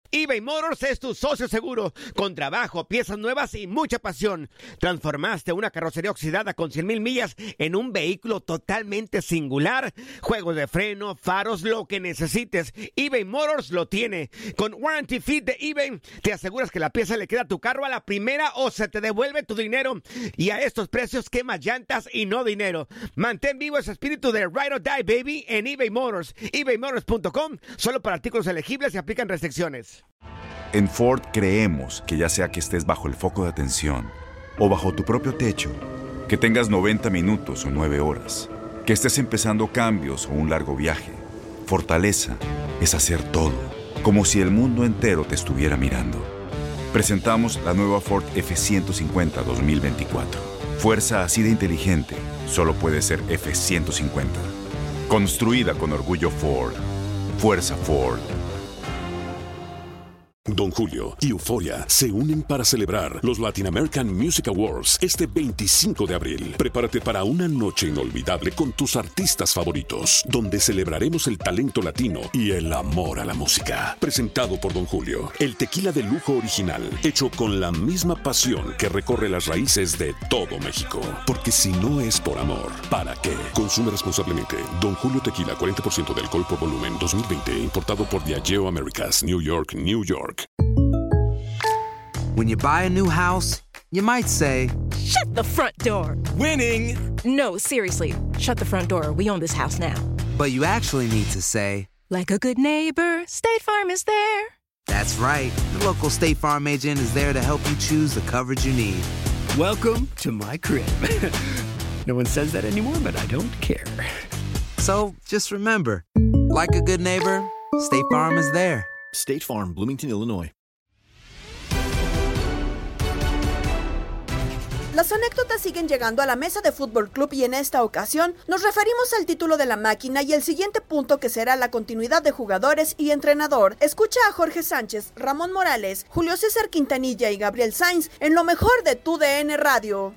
eBay Motors es tu socio seguro. Con trabajo, piezas nuevas y mucha pasión. Transformaste una carrocería oxidada con 100,000 millas en un vehículo totalmente singular. Juegos de freno, faros, lo que necesites, eBay Motors lo tiene. Con Warranty Fit de eBay, te aseguras que la pieza le queda a tu carro a la primera o se te devuelve tu dinero. Y a estos precios, quemas llantas y no dinero. Mantén vivo ese espíritu de Ride or Die, baby, en eBay Motors. ebaymotors.com, solo para artículos elegibles y aplican restricciones. En Ford creemos que ya sea que estés bajo el foco de atención o bajo tu propio techo, que tengas 90 minutos o 9 horas, que estés empezando cambios o un largo viaje, fortaleza es hacer todo, como si el mundo entero te estuviera mirando. Presentamos la nueva Ford F-150 2024. Fuerza así de inteligente solo puede ser F-150. Construida con orgullo Ford. Fuerza Ford. Don Julio y Euphoria se unen para celebrar los Latin American Music Awards este 25 de abril. Prepárate para una noche inolvidable con tus artistas favoritos, donde celebraremos el talento latino y el amor a la música. Presentado por Don Julio, el tequila de lujo original, hecho con la misma pasión que recorre las raíces de todo México. Porque si no es por amor, ¿para qué? Consume responsablemente. Don Julio Tequila, 40% de alcohol por volumen, 2020, importado por Diageo Americas, New York, New York. When you buy a new house, you might say, "Shut the front door." Winning! No, seriously. Shut the front door. We own this house now. but you actually need to say, like a good neighbor, State Farm is there. That's right. The local State Farm agent is there to help you choose the coverage you need. Welcome to my crib. No one says that anymore, but I don't care. So just remember, like a good neighbor, State Farm is there. State Farm, Bloomington, Illinois. Las anécdotas siguen llegando a la mesa de Fútbol Club y en esta ocasión nos referimos al título de la máquina y el siguiente punto que será la continuidad de jugadores y entrenador. Escucha a Jorge Sánchez, Ramón Morales, Julio César Quintanilla y Gabriel Sainz en lo mejor de tu DN Radio.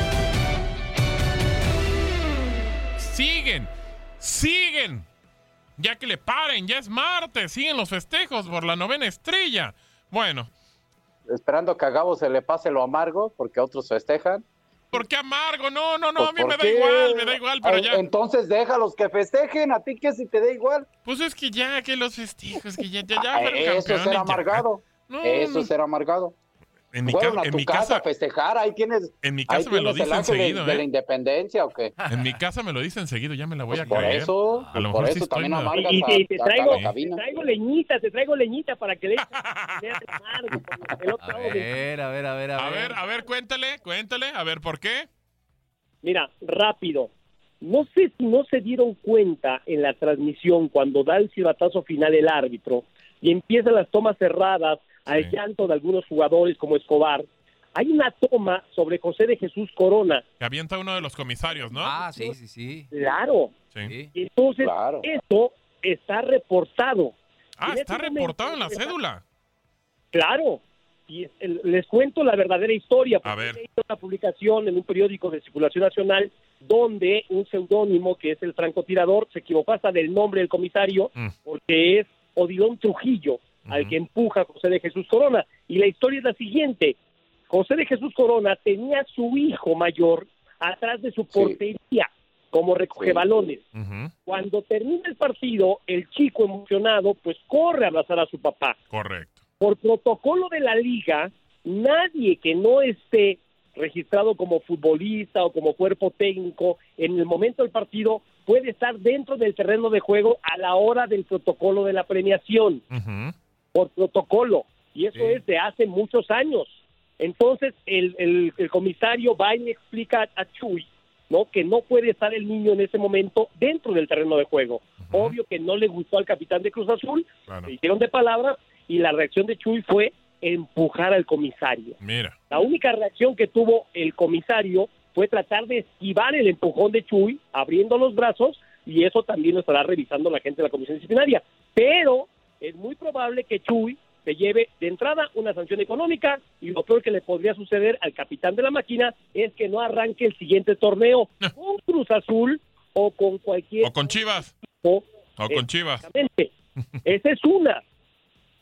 Siguen. Ya que le paren, ya es martes, siguen los festejos por la 9ª estrella. Bueno. Esperando que a Gabo se le pase lo amargo, porque otros festejan. ¿Por qué amargo? No, Pues a mí me da igual, pero ya. Entonces déjalos que festejen, ¿a ti qué si te da igual? Pues es que ya, que los festejos, que ya eso será amargado. Es ser amargado. En mi casa a festejar, ahí tienes. En mi casa me lo dicen seguido, de la independencia, ¿o qué? En mi casa me lo dicen seguido, ya me la voy a por creer. Eso, a lo mejor por sí eso estoy también mal. amargas y te traigo leñita para que le eches A ver, cuéntale, a ver, ¿por qué? Mira, rápido. No sé si no se dieron cuenta en la transmisión cuando da el silbatazo final el árbitro y empiezan las tomas cerradas al llanto de algunos jugadores como Escobar. Hay una toma sobre José de Jesús Corona. Que avienta uno de los comisarios, ¿no? Ah, sí. Claro. Sí. Y entonces, eso está reportado. Ah, está reportado en la cédula. Claro. Y les cuento la verdadera historia. A ver. He hecho una publicación en un periódico de circulación nacional donde un seudónimo, que es el francotirador, se equivocó hasta del nombre del comisario, porque es Odilon Trujillo, al que empuja José de Jesús Corona. Y la historia es la siguiente. José de Jesús Corona tenía a su hijo mayor atrás de su portería como recoge balones. Cuando termina el partido, el chico emocionado pues corre a abrazar a su papá. Correcto. Por protocolo de la liga, nadie que no esté registrado como futbolista o como cuerpo técnico en el momento del partido puede estar dentro del terreno de juego a la hora del protocolo de la premiación. Por protocolo. Y eso es de hace muchos años. Entonces, el comisario va y le explica a Chuy, ¿no?, que no puede estar el niño en ese momento dentro del terreno de juego. Obvio que no le gustó al capitán de Cruz Azul, se hicieron de palabra, y la reacción de Chuy fue empujar al comisario. Mira. La única reacción que tuvo el comisario fue tratar de esquivar el empujón de Chuy, abriendo los brazos, y eso también lo estará revisando la gente de la comisión disciplinaria. Pero es muy probable que Chuy se lleve de entrada una sanción económica, y lo peor que le podría suceder al capitán de la máquina es que no arranque el siguiente torneo con Cruz Azul o con cualquier... O con Chivas. O con Chivas. Esa es una.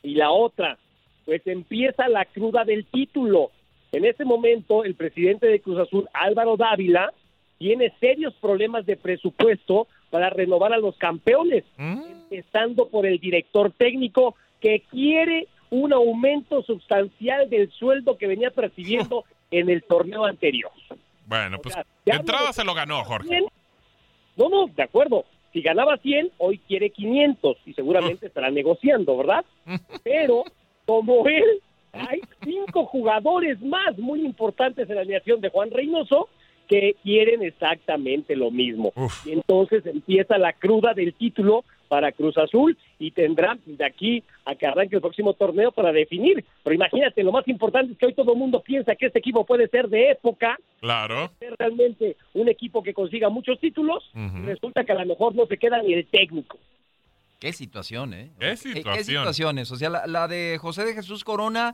Y la otra, pues empieza la cruda del título. En ese momento, el presidente de Cruz Azul, Álvaro Dávila, tiene serios problemas de presupuesto para renovar a los campeones, empezando por el director técnico, que quiere un aumento sustancial del sueldo que venía percibiendo en el torneo anterior. Bueno, pues de entrada se lo ganó, Jorge. 100. No, de acuerdo. Si ganaba 100, hoy quiere 500 y seguramente estará negociando, ¿verdad? Pero como él, hay 5 jugadores más muy importantes en la alineación de Juan Reynoso que quieren exactamente lo mismo. Y entonces empieza la cruda del título para Cruz Azul y tendrán de aquí a que arranque el próximo torneo para definir. Pero imagínate, lo más importante es que hoy todo el mundo piensa que este equipo puede ser de época. Claro. Puede ser realmente un equipo que consiga muchos títulos. Y resulta que a lo mejor no se queda ni el técnico. Qué situación, ¿eh? ¿Qué situación? ¿Qué situaciones? O sea, la de José de Jesús Corona,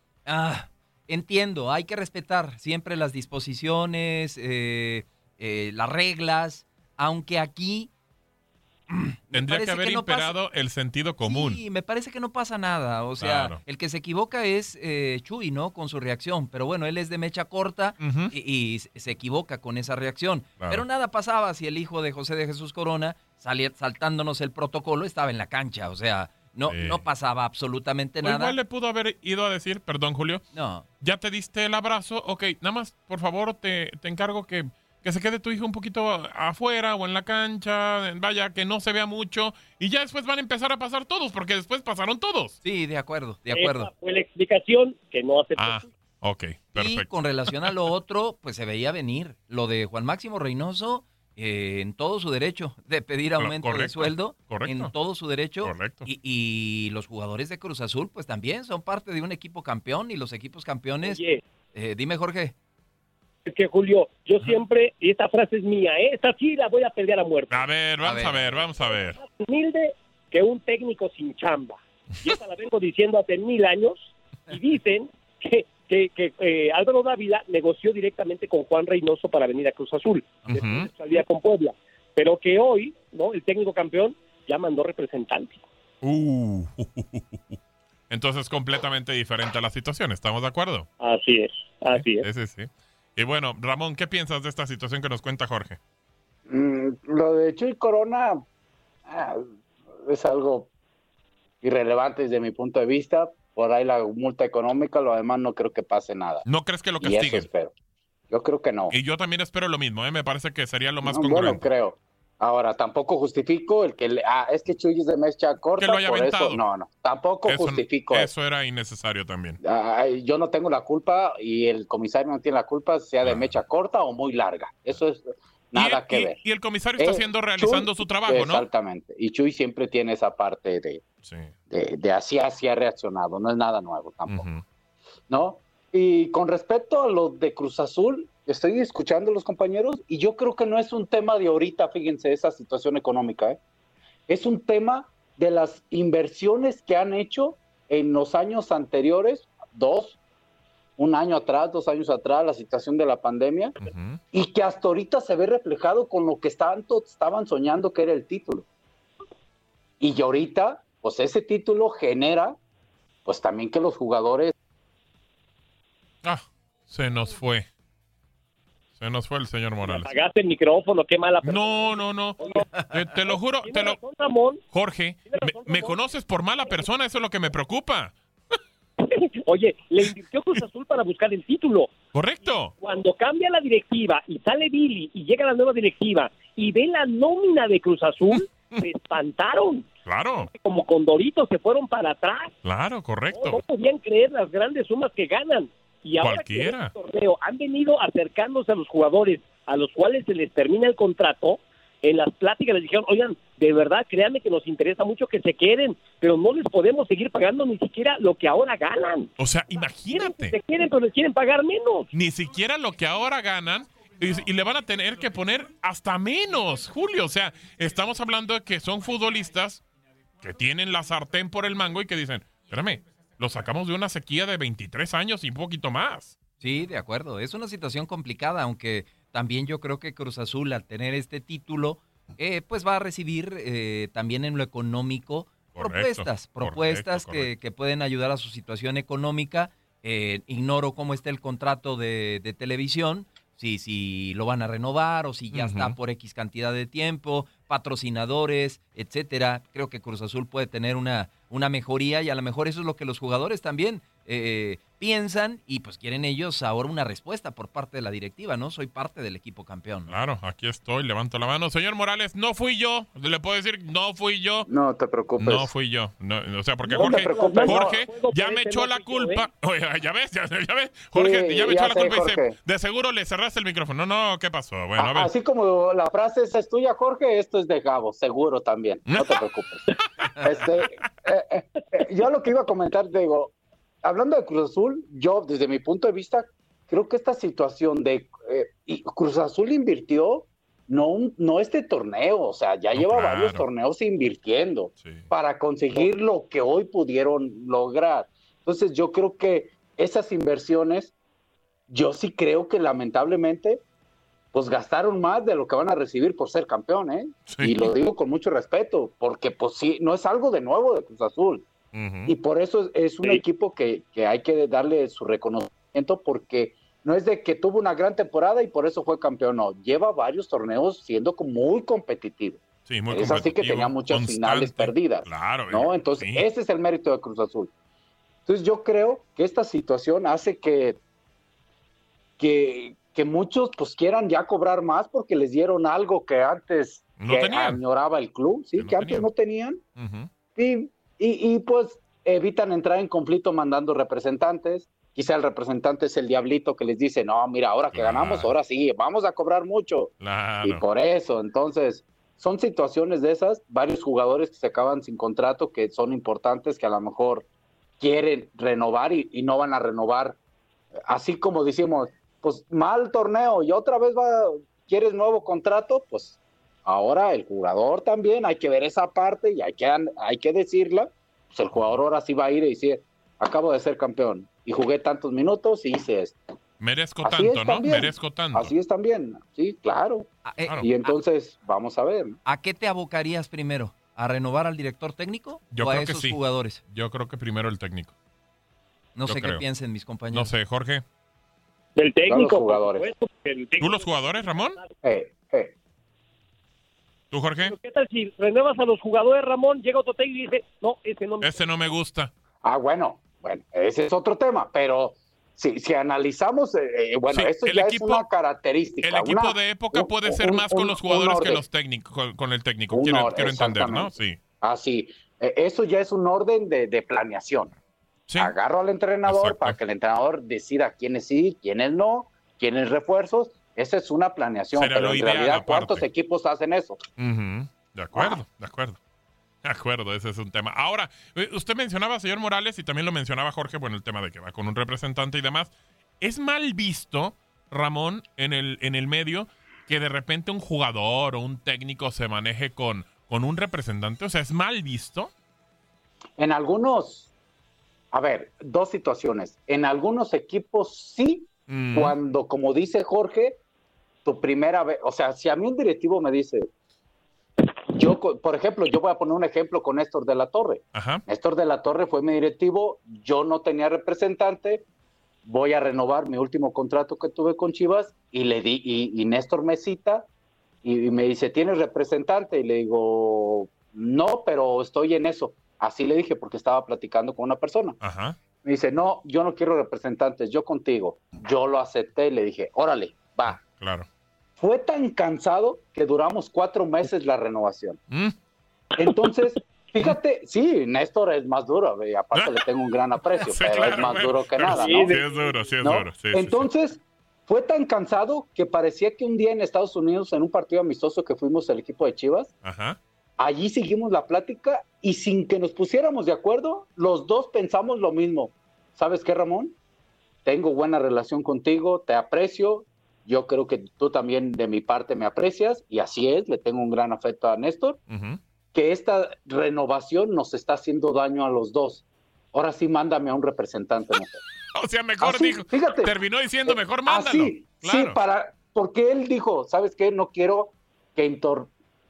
entiendo, hay que respetar siempre las disposiciones, las reglas, aunque aquí tendría que haber imperado el sentido común. Sí, me parece que no pasa nada. O sea, claro, el que se equivoca es Chuy, ¿no? Con su reacción. Pero bueno, él es de mecha corta y se equivoca con esa reacción. Claro. Pero nada pasaba si el hijo de José de Jesús Corona, saltándonos el protocolo, estaba en la cancha. O sea, no pasaba absolutamente nada. Igual le pudo haber ido a decir, perdón, Julio. No. Ya te diste el abrazo. Ok, nada más, por favor, te encargo que se quede tu hijo un poquito afuera o en la cancha, vaya, que no se vea mucho, y ya después van a empezar a pasar todos, porque después pasaron todos. Sí, de acuerdo, de acuerdo. Esa fue la explicación que no aceptó. Ok, perfecto. Y con relación a lo otro, pues se veía venir. Lo de Juan Máximo Reynoso, en todo su derecho de pedir aumento de sueldo, en todo su derecho. Correcto. Y los jugadores de Cruz Azul, pues también son parte de un equipo campeón, y los equipos campeones... Oye, dime, Jorge. Es que, Julio, yo siempre, y esta frase es mía, esta sí la voy a pelear a muerte. A ver, vamos a ver. Más humilde que un técnico sin chamba. Y esta la vengo diciendo hace 1000 años, y dicen que Álvaro Dávila negoció directamente con Juan Reynoso para venir a Cruz Azul, después salía con Puebla, pero que hoy, ¿no? El técnico campeón ya mandó representante. Entonces, completamente diferente a la situación, ¿estamos de acuerdo? Así es. Sí. Y bueno, Ramón, ¿qué piensas de esta situación que nos cuenta Jorge? Lo de Chuy Corona es algo irrelevante desde mi punto de vista. Por ahí la multa económica, lo demás no creo que pase nada. ¿No crees que lo castiguen? Y eso espero. Yo creo que no. Y yo también espero lo mismo, me parece que sería lo más congruente. Bueno, creo. Ahora, tampoco justifico el que es que Chuy es de mecha corta, que lo haya por aventado. Eso, no, tampoco justifico eso. Eso era innecesario también. Yo no tengo la culpa y el comisario no tiene la culpa, sea de mecha corta o muy larga. Eso es nada que ver. Y el comisario está realizando su trabajo, ¿no? Exactamente. Y Chuy siempre tiene esa parte de así ha reaccionado. No es nada nuevo tampoco. ¿No? Y con respecto a lo de Cruz Azul, estoy escuchando a los compañeros y yo creo que no es un tema de ahorita, fíjense, esa situación económica. Es un tema de las inversiones que han hecho en los años anteriores, 2 años atrás, la situación de la pandemia, y que hasta ahorita se ve reflejado con lo que estaban soñando que era el título. Y ahorita, pues ese título genera, pues también que los jugadores... Se nos fue el señor Morales. Apagaste el micrófono, qué mala persona. No. Te lo juro, Ramón. Jorge, me conoces por mala persona, eso es lo que me preocupa. Oye, le invirtió Cruz Azul para buscar el título. Correcto. Cuando cambia la directiva y sale Billy y llega la nueva directiva y ve la nómina de Cruz Azul, se espantaron. Claro. Como condoritos se fueron para atrás. Claro, correcto. No podían creer las grandes sumas que ganan. Y ahora cualquiera. Que en el torneo han venido acercándose a los jugadores a los cuales se les termina el contrato. En las pláticas les dijeron, oigan, de verdad, créanme que nos interesa mucho que se queden, pero no les podemos seguir pagando ni siquiera lo que ahora ganan. O sea, imagínate. Se quieren, pero les quieren pagar menos. Ni siquiera lo que ahora ganan y le van a tener que poner hasta menos, Julio. O sea, estamos hablando de que son futbolistas que tienen la sartén por el mango y que dicen, espérame, lo sacamos de una sequía de 23 años y un poquito más. Sí, de acuerdo. Es una situación complicada, aunque también yo creo que Cruz Azul, al tener este título, pues va a recibir también en lo económico Propuestas que pueden ayudar a su situación económica. Ignoro cómo está el contrato de televisión, si lo van a renovar o si ya está por X cantidad de tiempo, patrocinadores, etcétera. Creo que Cruz Azul puede tener una mejoría y a lo mejor eso es lo que los jugadores también piensan y pues quieren ellos ahora una respuesta por parte de la directiva, ¿no? Soy parte del equipo campeón, ¿no? Claro, aquí estoy, levanto la mano. Señor Morales, no fui yo. Le puedo decir, no fui yo. No te preocupes. No fui yo. No, o sea, porque No Jorge te preocupes, ya me echó la culpa. Oye, ya ves. Jorge, Sí, ya me echó la culpa y Jorge. dice, de seguro le cerraste el micrófono. No, ¿qué pasó? Bueno, a ver. Así como la frase esa es tuya, Jorge, esto es de Gabo, seguro también. No te preocupes. Yo lo que iba a comentar, digo, hablando de Cruz Azul, yo desde mi punto de vista creo que esta situación de Cruz Azul invirtió no este torneo, o sea, ya lleva varios torneos invirtiendo para conseguir lo que hoy pudieron lograr. Entonces yo creo que esas inversiones, yo sí creo que lamentablemente pues gastaron más de lo que van a recibir por ser campeón, ¿eh? Sí. Y lo digo con mucho respeto, porque pues sí, no es algo de nuevo de Cruz Azul. Y por eso es un equipo que hay que darle su reconocimiento, porque no es de que tuvo una gran temporada y por eso fue campeón, no. Lleva varios torneos siendo muy competitivo. Sí, muy es así que tenía muchas finales perdidas. Claro. ¿no? Entonces, ese es el mérito de Cruz Azul. Entonces, yo creo que esta situación hace que muchos pues quieran ya cobrar más porque les dieron algo que antes añoraba el club, ¿sí? Que antes no tenían. Y pues evitan entrar en conflicto mandando representantes. Quizá el representante es el diablito que les dice, no, mira, ahora que ganamos, ahora sí, vamos a cobrar mucho. Y por eso, entonces, son situaciones de esas, varios jugadores que se acaban sin contrato, que son importantes, que a lo mejor quieren renovar y no van a renovar. Así como decimos, pues mal torneo y otra vez quieres nuevo contrato, pues ahora el jugador también, hay que ver esa parte y hay que decirla. Pues el jugador ahora sí va a ir y decir, acabo de ser campeón y jugué tantos minutos y hice esto. Merezco tanto, ¿no? Merezco tanto. Así es también, sí, claro. Y entonces, vamos a ver. ¿A qué te abocarías primero? ¿A renovar al director técnico yo o a creo esos que sí. jugadores? Yo creo que primero el técnico. No sé qué piensen mis compañeros. No sé, Jorge. Del técnico, los jugadores. ¿Tú los jugadores, Ramón? ¿Tú, Jorge? ¿Qué tal si renuevas a los jugadores, Ramón? Llega otro técnico y dice, no, ese no me gusta. Bueno, ese es otro tema, pero si analizamos, esto ya es una característica. El equipo de época puede ser más con los jugadores que los técnicos, con el técnico. Quiero entender, ¿no? Sí. Así, eso ya es un orden de planeación. Sí. Agarro al entrenador para que el entrenador decida quiénes sí, quiénes no, quiénes refuerzos. Esa es una planeación, pero en realidad, ¿cuántos equipos hacen eso? De acuerdo, ese es un tema. Ahora, usted mencionaba, señor Morales, y también lo mencionaba Jorge, bueno, el tema de que va con un representante y demás. ¿Es mal visto, Ramón, en el medio, que de repente un jugador o un técnico se maneje con un representante? O sea, ¿es mal visto? En algunos, dos situaciones. En algunos equipos sí, cuando, como dice Jorge, tu primera vez, o sea, si a mí un directivo me dice, por ejemplo, yo voy a poner un ejemplo con Néstor de la Torre. Néstor de la Torre fue mi directivo, yo no tenía representante, voy a renovar mi último contrato que tuve con Chivas y le di, y Néstor me cita y me dice, ¿tienes representante? Y le digo, no, pero estoy en eso. Así le dije porque estaba platicando con una persona. Me dice, no, yo no quiero representantes, yo contigo. Yo lo acepté y le dije, órale, va. Claro. Fue tan cansado que duramos 4 meses la renovación. Entonces, fíjate, sí, Néstor es más duro, y aparte le tengo un gran aprecio, pero claro, es más duro que nada, ¿no? Sí, es duro, sí es duro. Sí, entonces, fue tan cansado que parecía que un día en Estados Unidos, en un partido amistoso que fuimos el equipo de Chivas, allí seguimos la plática y sin que nos pusiéramos de acuerdo, los dos pensamos lo mismo. ¿Sabes qué, Ramón? Tengo buena relación contigo, te aprecio, yo creo que tú también de mi parte me aprecias, y así es, le tengo un gran afecto a Néstor, que esta renovación nos está haciendo daño a los dos. Ahora sí, mándame a un representante mejor. O sea, mejor dijo, fíjate, terminó diciendo, mejor mándalo. Así, claro. Sí, porque él dijo, ¿sabes qué? No quiero que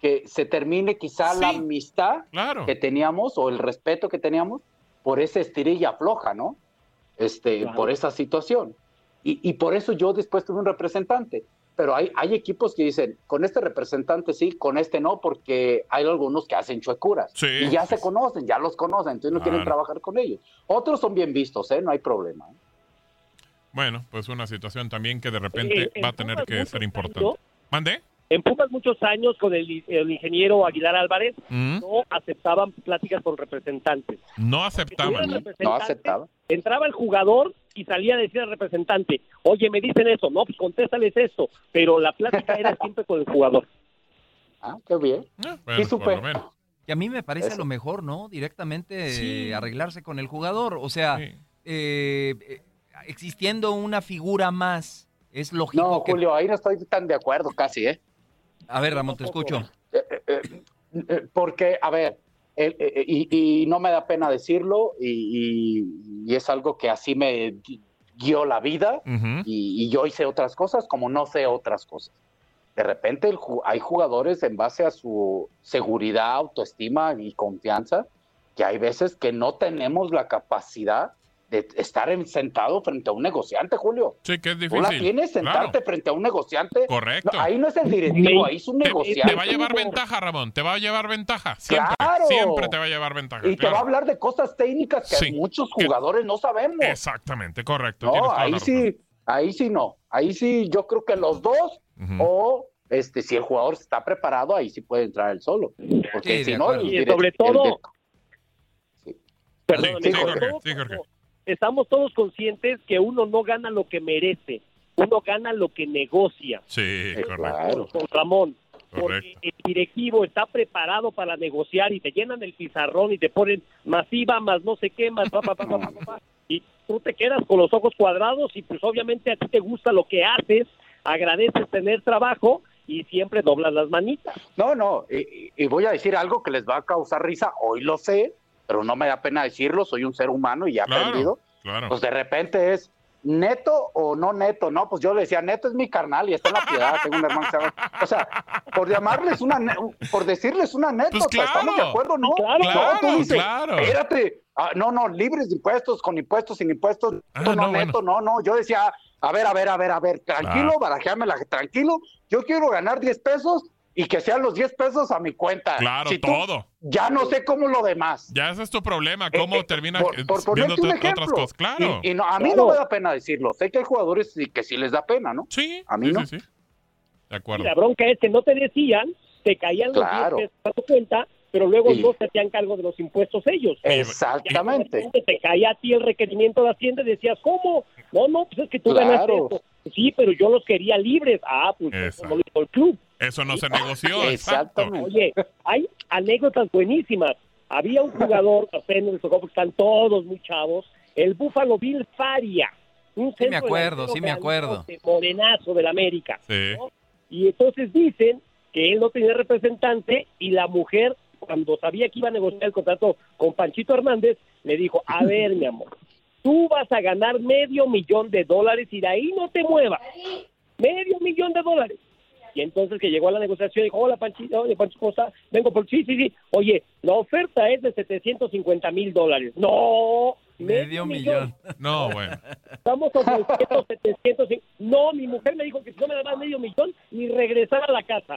que se termine quizá la amistad que teníamos o el respeto que teníamos por esa estirilla floja, ¿no? Por esa situación. Y por eso yo después tuve un representante. Pero hay equipos que dicen, con este representante sí, con este no, porque hay algunos que hacen chuecuras. Y ya se conocen, ya los conocen, entonces no quieren trabajar con ellos. Otros son bien vistos, no hay problema. Bueno, pues una situación también que de repente va a tener que ser importante. ¿Mande? En Pumas muchos años con el ingeniero Aguilar Álvarez no aceptaban pláticas con representantes. No aceptaban. No aceptaban. Entraba el jugador y salía a decir al representante, oye, me dicen eso, no, pues contéstales esto, pero la plática era siempre con el jugador. Ah, qué bien. Bueno, supe. Y a mí me parece lo mejor, ¿no? Directamente arreglarse con el jugador. O sea, existiendo una figura más, es lógico No, Julio, ahí no estoy tan de acuerdo casi, A ver, Ramón, te escucho. Porque, a ver, y no me da pena decirlo, y es algo que así me guió la vida, y yo hice otras cosas como no sé otras cosas. De repente hay jugadores en base a su seguridad, autoestima y confianza, que hay veces que no tenemos la capacidad de estar sentado frente a un negociante, Julio. Sí, que es difícil. Tú la tienes sentarte frente a un negociante. Correcto. No, ahí no es el directivo, ahí es un negociante. Te va a llevar ventaja, Ramón, te va a llevar ventaja. Siempre, claro. Siempre te va a llevar ventaja. Y te va a hablar de cosas técnicas que muchos jugadores no sabemos. Exactamente, correcto. No, ahí sí no. Ahí sí yo creo que los dos, o si el jugador está preparado, ahí sí puede entrar él solo. Porque si no, y sobre todo... Perdón, Jorge. Estamos todos conscientes que uno no gana lo que merece, uno gana lo que negocia. Sí, correcto. Con Ramón, porque el directivo está preparado para negociar y te llenan el pizarrón y te ponen masiva, más no sé qué, más y tú te quedas con los ojos cuadrados y pues obviamente a ti te gusta lo que haces, agradeces tener trabajo y siempre doblas las manitas. No, y voy a decir algo que les va a causar risa, hoy lo sé, pero no me da pena decirlo, soy un ser humano y he aprendido. Claro. Pues de repente es neto o no neto, ¿no? Pues yo le decía, neto es mi carnal y está en la piedad, tengo un hermano que se llama... O sea, por decirles una anécdota, pues claro, ¿estamos de acuerdo? No, claro, tú dices, claro. Espérate, no, libres de impuestos, con impuestos, sin impuestos, neto, no, yo decía, a ver, tranquilo, barajéamela, tranquilo, yo quiero ganar 10 pesos y que sean los 10 pesos a mi cuenta. Claro, todo. Ya no sé cómo lo demás. Ya ese es tu problema, cómo terminas por viendo un ejemplo, otras cosas. Claro. Y no, a mí no me da pena decirlo. Sé que hay jugadores que sí les da pena, ¿no? Sí. A mí no. Sí. De acuerdo. Y la bronca es que no te decían, te caían los 10 pesos a tu cuenta, pero luego no se hacían cargo de los impuestos ellos. Exactamente. Te caía a ti el requerimiento de Hacienda y decías, ¿cómo? No, pues es que tú ganaste esto. Sí, pero yo los quería libres. Pues como dijo el club. Eso no se negoció. Exactamente. Oye, hay anécdotas buenísimas. Había un jugador, apenas tocó porque están todos muy chavos, el Buffalo Bill Faria. Sí me acuerdo. Morenazo del América. Sí. ¿no? Y entonces dicen que él no tenía representante y la mujer, cuando sabía que iba a negociar el contrato con Panchito Hernández, le dijo, a ver, mi amor, tú vas a ganar $500,000 y de ahí no te muevas. $500,000. Y entonces que llegó a la negociación, dijo, hola Panchito, oye Panchito, ¿cómo está? Vengo por sí. Oye, la oferta es de $750,000. No, $500,000. No, bueno. Estamos ofreciendo 700. No, mi mujer me dijo que si no me daban $500,000, ni regresar a la casa.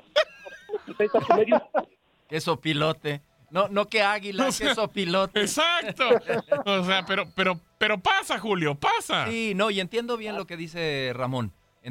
Queso pilote. No que águila, queso pilote. Exacto. O sea, pero pasa, Julio, pasa. Sí, no, y entiendo bien lo que dice Ramón.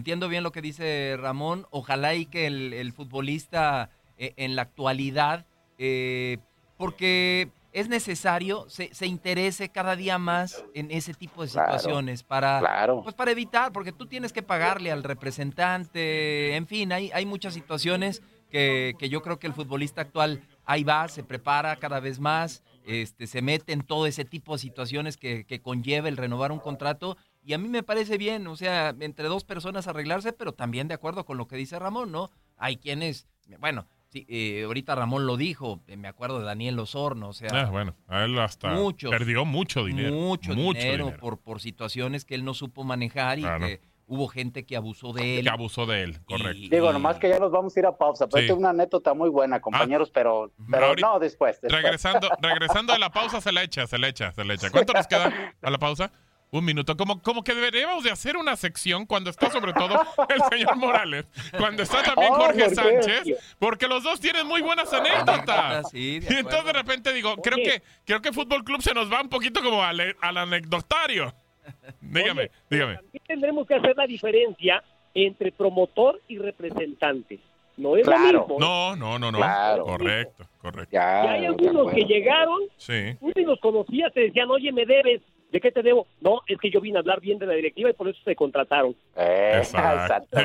Ojalá y que el futbolista en la actualidad, porque es necesario, se interese cada día más en ese tipo de situaciones para evitar, porque tú tienes que pagarle al representante, en fin, hay muchas situaciones que yo creo que el futbolista actual ahí va, se prepara cada vez más, se mete en todo ese tipo de situaciones que conlleva el renovar un contrato. Y a mí me parece bien, o sea, entre dos personas arreglarse, pero también de acuerdo con lo que dice Ramón, ¿no? Hay quienes, bueno, sí, ahorita Ramón lo dijo, me acuerdo de Daniel Osorno, o sea... bueno, a él hasta perdió mucho dinero. Mucho dinero. Por situaciones que él no supo manejar y que hubo gente que abusó de él. Que abusó de él, correcto. Digo, nomás que ya nos vamos a ir a pausa, pero esta es una anécdota muy buena, compañeros, pero ahorita, no, después. Regresando de la pausa, se le echa. ¿Cuánto nos queda a la pausa? Un minuto. Como que deberíamos de hacer una sección cuando está sobre todo el señor Morales, cuando está también Jorge Sánchez, porque los dos tienen muy buenas anécdotas. Sí, y entonces de repente digo, creo que Fútbol Club se nos va un poquito como al anecdotario. Dígame. También tendremos que hacer la diferencia entre promotor y representante. No es lo mismo. No. Claro. Correcto. Y hay algunos que llegaron, tú ni los conocías, te decían, oye, me debes. ¿De qué te debo? No, es que yo vine a hablar bien de la directiva y por eso se contrataron. Exacto.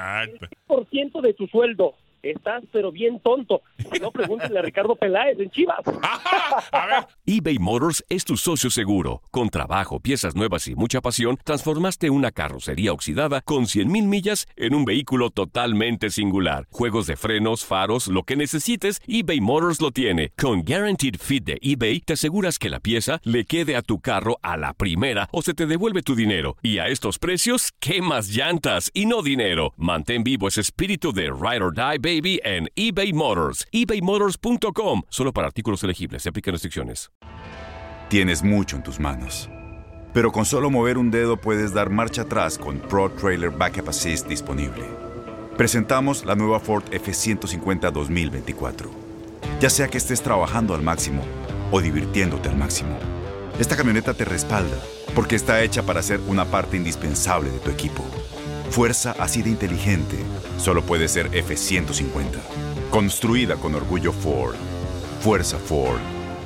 10% de tu sueldo. Estás pero bien tonto. Si no, pregúntenle a Ricardo Peláez en Chivas. A ver. eBay Motors es tu socio seguro. Con trabajo, piezas nuevas y mucha pasión, transformaste una carrocería oxidada con 100,000 millas en un vehículo totalmente singular. Juegos de frenos, faros, lo que necesites, eBay Motors lo tiene. Con Guaranteed Fit de eBay, te aseguras que la pieza le quede a tu carro a la primera o se te devuelve tu dinero. Y a estos precios, ¿quemas llantas y no dinero? Mantén vivo ese espíritu de Ride or Die, baby, en eBay Motors. ebaymotors.com. Solo para artículos elegibles. Se aplican restricciones. Tienes mucho en tus manos, pero con solo mover un dedo puedes dar marcha atrás con Pro Trailer Backup Assist disponible. Presentamos la nueva Ford F-150 2024. Ya sea que estés trabajando al máximo o divirtiéndote al máximo, esta camioneta te respalda porque está hecha para ser una parte indispensable de tu equipo. Fuerza así de inteligente solo puede ser F-150. Construida con orgullo Ford. Fuerza Ford.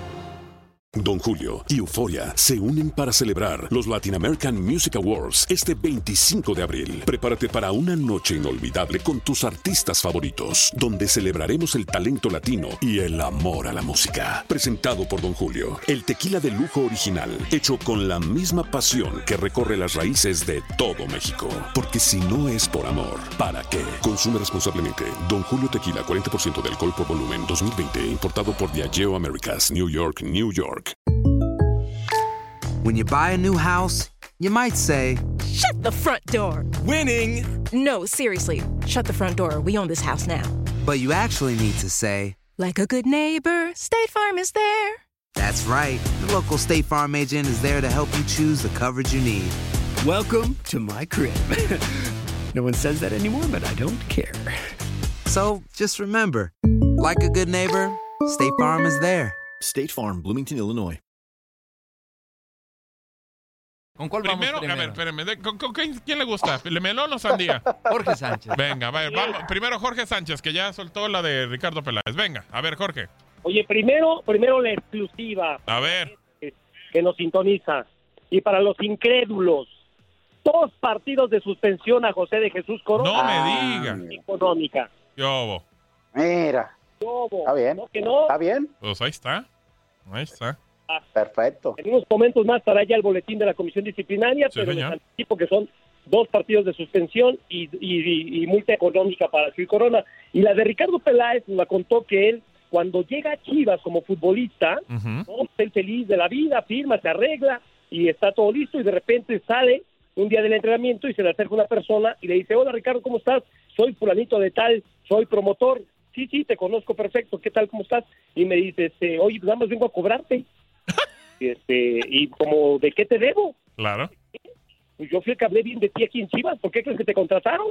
Don Julio y Euforia se unen para celebrar los Latin American Music Awards este 25 de abril. Prepárate para una noche inolvidable con tus artistas favoritos, donde celebraremos el talento latino y el amor a la música. Presentado por Don Julio, el tequila de lujo original, hecho con la misma pasión que recorre las raíces de todo México. Porque si no es por amor, ¿para qué? Consume responsablemente. Don Julio Tequila, 40% de alcohol por volumen, 2020, importado por Diageo Americas, New York, New York. When you buy a new house, you might say, "Shut the front door." Winning! No, seriously. Shut the front door. We own this house now. but you actually need to say, "Like a good neighbor, State Farm is there." That's right. The local State Farm agent is there to help you choose the coverage you need. Welcome to my crib. No one says that anymore, but I don't care. So just remember, like a good neighbor, State Farm is there. State Farm, Bloomington, Illinois. ¿Con cuál primero, vamos primero? A ver, espérame. ¿Con quién le gusta? ¿El melón o sandía? Jorge Sánchez. Venga, a ver, vamos. Primero Jorge Sánchez, que ya soltó la de Ricardo Peláez. Venga, a ver, Jorge. Oye, primero la exclusiva. A ver. Que nos sintoniza. Y para los incrédulos, 2 partidos de suspensión a José de Jesús Corona. No me diga. Económica. Yobo. Mira. Está bien. ¿No que no? Está bien. Pues ahí está. Ahí está. Perfecto. En unos momentos más estará ya el boletín de la comisión disciplinaria, Sí, pero señor. les anticipo que son 2 partidos de suspensión y multa económica para Chuy Corona. Y la de Ricardo Peláez nos la contó que él, cuando llega a Chivas como futbolista, ¿no? Él feliz de la vida, firma, se arregla y está todo listo, y de repente sale un día del entrenamiento y se le acerca una persona y le dice: "Hola Ricardo, ¿cómo estás? Soy fulanito de tal, soy promotor". Sí, te conozco perfecto, ¿qué tal, cómo estás? Y me dice, oye, pues nada más vengo a cobrarte. Y como, ¿de qué te debo? Claro. Pues yo fui el que hablé bien de ti aquí en Chivas, ¿por qué crees que te contrataron?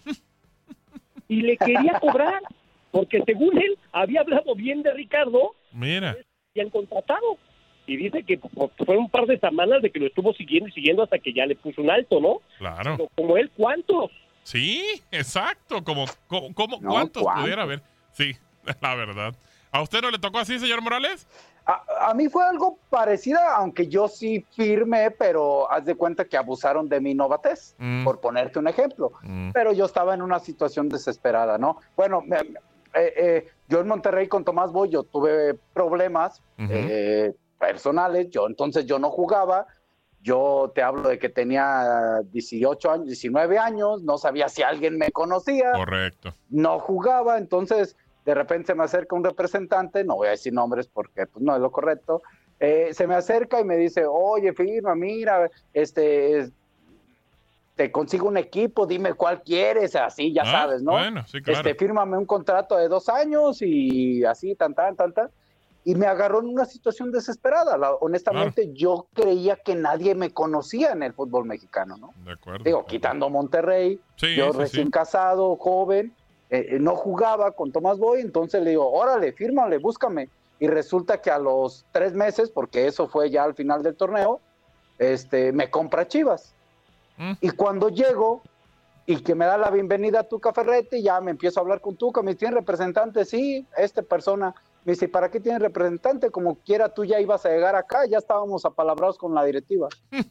Y le quería cobrar, porque según él había hablado bien de Ricardo. Mira. Y han contratado. Y dice que fueron un par de semanas de que lo estuvo siguiendo hasta que ya le puso un alto, ¿no? Claro. Pero como él, ¿cuántos? Sí, exacto. ¿Cuántos pudiera haber? Sí, la verdad. ¿A usted no le tocó así, señor Morales? A mí fue algo parecido, aunque yo sí firmé, pero haz de cuenta que abusaron de mi novatez, por ponerte un ejemplo. Pero yo estaba en una situación desesperada, ¿no? Bueno, yo en Monterrey con Tomás Boyo tuve problemas personales, entonces yo no jugaba. Yo te hablo de que tenía 18 años, 19 años, no sabía si alguien me conocía. Correcto. No jugaba, entonces de repente se me acerca un representante, no voy a decir nombres porque pues, no es lo correcto, se me acerca y me dice: "Oye, firma, mira, te consigo un equipo, dime cuál quieres, así, ya sabes, ¿no? Bueno, sí, claro. Fírmame un contrato de 2 años y así, tan. Y me agarró en una situación desesperada. Honestamente, yo creía que nadie me conocía en el fútbol mexicano, ¿no? De acuerdo. Digo, quitando Monterrey, yo recién casado, joven, no jugaba con Tomás Boy, entonces le digo, órale, fírmale, búscame. Y resulta que a los 3 meses, porque eso fue ya al final del torneo, me compra Chivas. Y cuando llego y que me da la bienvenida a Tuca Ferretti, ya me empiezo a hablar con Tuca, me dice, ¿tiene representante? Sí, persona. Me dice, ¿para qué tiene representante? Como quiera, tú ya ibas a llegar acá, ya estábamos apalabrados con la directiva.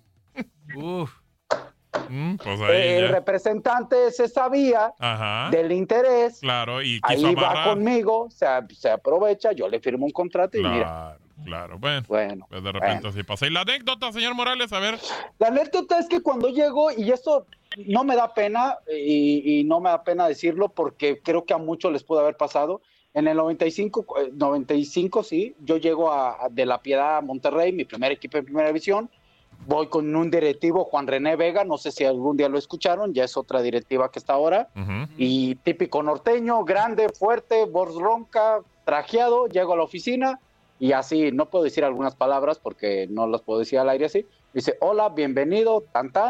Pues ahí el representante se sabía del interés, claro, y quiso ahí amarrar. va conmigo, se aprovecha, yo le firmo un contrato y mira. Claro, bueno, pues de repente así pasa. ¿Y la anécdota, señor Morales? A ver. La anécdota es que cuando llego, y esto no me da pena, y no me da pena decirlo porque creo que a muchos les pudo haber pasado. En el 95 sí, yo llego de La Piedad a Monterrey, mi primer equipo en primera división. Voy con un directivo, Juan René Vega, no sé si algún día lo escucharon, ya es otra directiva que está ahora. Y típico norteño, grande, fuerte, voz ronca, trajeado, llego a la oficina y así, no puedo decir algunas palabras porque no las puedo decir al aire así. Dice, hola, bienvenido,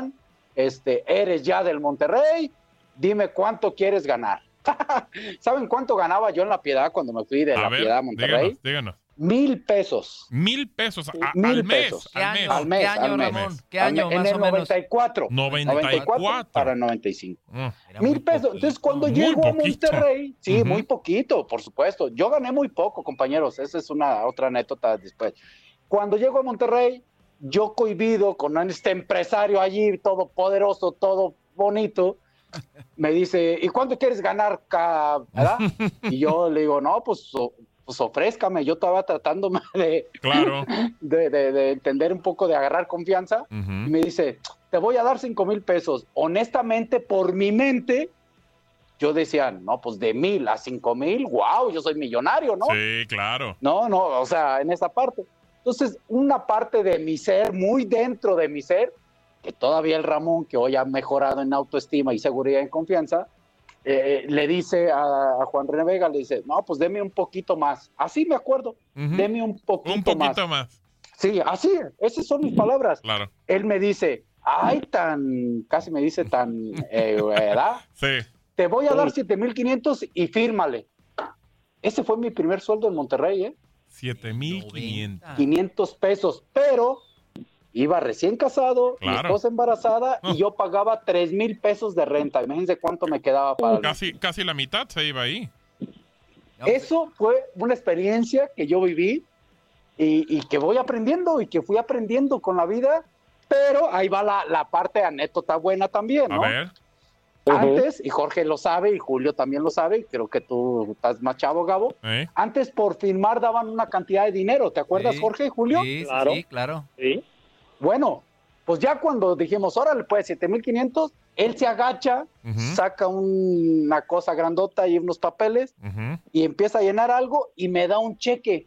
eres ya del Monterrey, dime cuánto quieres ganar. ¿Saben cuánto ganaba yo en La Piedad cuando me fui de La Piedad a Monterrey? Díganos. 1,000 pesos. 1,000 pesos al mes. ¿Qué año, Ramón? ¿Qué año en más el o menos? 94. 94 para 95. 1,000 pesos. Entonces, cuando llego a Monterrey, muy poquito, por supuesto. Yo gané muy poco, compañeros. Esa es otra anécdota después. Cuando llego a Monterrey, yo cohibido con este empresario allí, todo poderoso, todo bonito, me dice, ¿y cuánto quieres ganar, verdad? Y yo le digo, no, pues ofrézcame. Yo estaba tratándome de entender un poco, de agarrar confianza. Y me dice, te voy a dar 5,000 pesos. Honestamente, por mi mente, yo decía, no, pues de 1,000 a 5,000, wow, yo soy millonario, ¿no? Sí, claro. No, o sea, en esa parte. Entonces, una parte de mi ser, muy dentro de mi ser, que todavía el Ramón, que hoy ha mejorado en autoestima y seguridad y confianza, le dice a Juan René Vega, le dice, no, pues deme un poquito más. Así me acuerdo, deme un poquito más. Sí, así, esas son mis palabras. Claro. Él me dice, casi me dice ¿verdad? Sí. Te voy a dar 7,500 y fírmale. Ese fue mi primer sueldo en Monterrey, 7,500. 500 pesos, pero iba recién casado, mi esposa embarazada, y yo pagaba 3,000 pesos de renta. Imagínense cuánto me quedaba para... Casi la mitad se iba ahí. Eso fue una experiencia que yo viví y que voy aprendiendo y que fui aprendiendo con la vida, pero ahí va la parte anécdota buena también, ¿no? A ver. Antes, y Jorge lo sabe, y Julio también lo sabe, creo que tú estás más chavo, Gabo. Antes por firmar daban una cantidad de dinero, ¿te acuerdas, Jorge y Julio? Sí, claro. Sí. Bueno, pues ya cuando dijimos, órale, pues 7,500, él se agacha, saca una cosa grandota y unos papeles, y empieza a llenar algo y me da un cheque.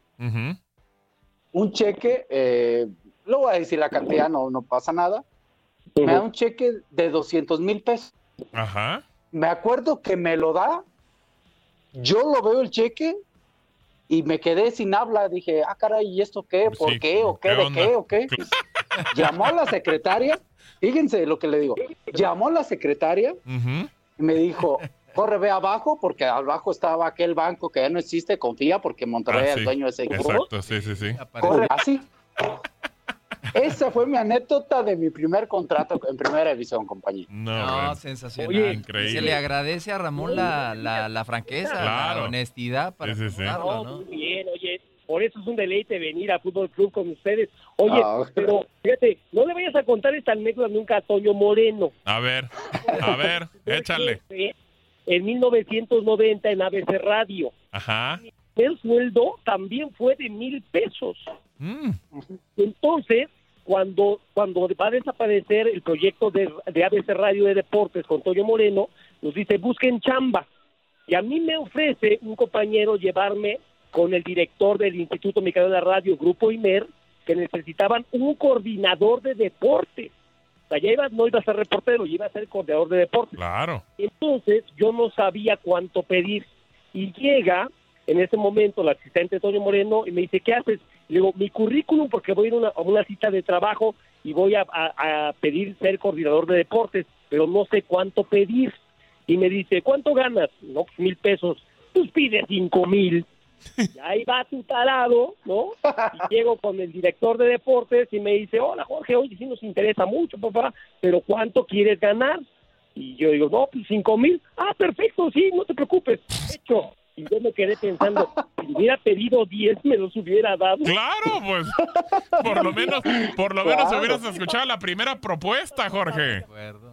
Un cheque, lo voy a decir la cantidad, no pasa nada. Me da un cheque de 200,000 pesos. Ajá. Me acuerdo que me lo da, yo lo veo el cheque y me quedé sin habla. Dije, caray, ¿y esto qué? ¿Por qué? ¿O qué? ¿De qué? ¿O qué? Llamó a la secretaria, fíjense lo que le digo, llamó a la secretaria y me dijo, corre, ve abajo, porque abajo estaba aquel banco que ya no existe, confía, porque Monterrey es el dueño de ese equipo. Exacto, sí. Corre, así. Esa fue mi anécdota de mi primer contrato en primera división, compañero. No, sensacional. Oye, increíble. Se le agradece a Ramón la franqueza, la honestidad para contarlo, ¿no? Muy bien, oye, por eso es un deleite venir al Fútbol Club con ustedes. Oye, pero fíjate, no le vayas a contar esta anécdota nunca a Toño Moreno. A ver, échale. En 1990 en ABC Radio. Ajá. El sueldo también fue de 1,000 pesos. Entonces, cuando va a desaparecer el proyecto de ABC Radio de Deportes con Toño Moreno, nos dice, busquen chamba. Y a mí me ofrece un compañero llevarme con el director del Instituto Mexicano de la Radio, Grupo Imer, que necesitaban un coordinador de deportes. sea, ya no iba a ser reportero, iba a ser coordinador de deportes. Claro. Entonces, yo no sabía cuánto pedir. Y llega, en ese momento, el asistente Toño Moreno y me dice, ¿qué haces? Le digo, mi currículum, porque voy a ir a una cita de trabajo y voy a pedir ser coordinador de deportes, pero no sé cuánto pedir. Y me dice, ¿cuánto ganas? No, pues 1,000 pesos. Pues pide 5,000. Y ahí va tu tarado, ¿no? Y llego con el director de deportes y me dice, hola Jorge, oye, sí nos interesa mucho, papá, pero ¿cuánto quieres ganar? Y yo digo, no, pues 5,000. Ah, perfecto, sí, no te preocupes. Hecho. Y yo me quedé pensando, si hubiera pedido 10, me los hubiera dado. Claro, pues, por lo menos hubieras escuchado la primera propuesta, Jorge.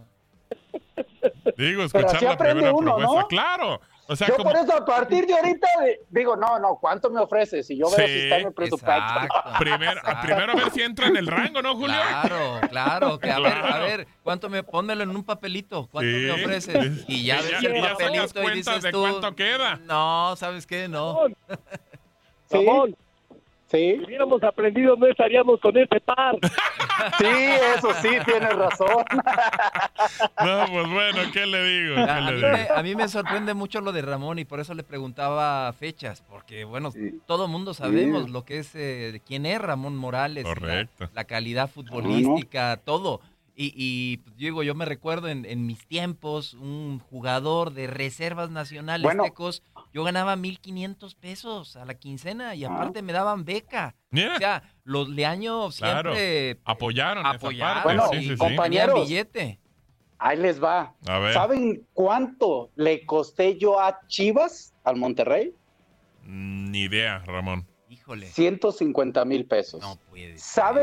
Digo, escuchar la primera propuesta, ¿no? Claro. O sea, yo por eso a partir de ahorita digo, no, ¿cuánto me ofreces? Y yo veo si está en el presupuesto. Primero a ver si entra en el rango, ¿no, Julio? Claro, que a ver, pónmelo en un papelito, ¿cuánto me ofreces? Y ya ves el papelito y dices de tú, ¿cuánto queda? No, ¿sabes qué? No. Ramón, sí. Si hubiéramos aprendido, no estaríamos con este par. Sí, eso sí, tienes razón. No, pues bueno, ¿qué le digo? A mí me sorprende mucho lo de Ramón y por eso le preguntaba fechas, porque bueno, todo el mundo sabemos lo que es, quién es Ramón Morales. Correcto. La calidad futbolística, todo. Y digo, yo me recuerdo en mis tiempos, un jugador de reservas nacionales tecos, yo ganaba 1,500 pesos a la quincena y aparte me daban beca. Yeah. O sea, los Leaño siempre apoyaron esa parte. Bueno, sí. compañeros, billete. Ahí les va. A ver. ¿Saben cuánto le costé yo a Chivas, al Monterrey? Ni idea, Ramón. Híjole. 150,000 pesos. No puede ser.